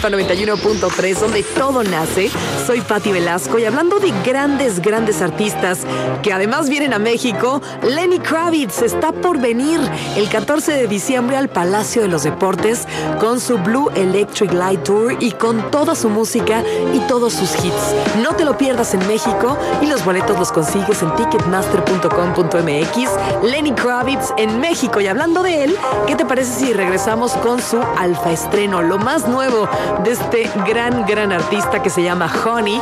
91.3, donde todo nace. Soy Patti Velasco y hablando de grandes artistas que además vienen a México, Lenny Kravitz está por venir el 14 de diciembre al Palacio de los Deportes con su Blue Electric Light Tour y con toda su música y todos sus hits. No te lo pierdas en México y los boletos los consigues en ticketmaster.com.mx. Lenny Kravitz en México. Y hablando de él, ¿qué te parece si regresamos con su alfa estreno, lo más nuevo de este gran artista que se llama Honey?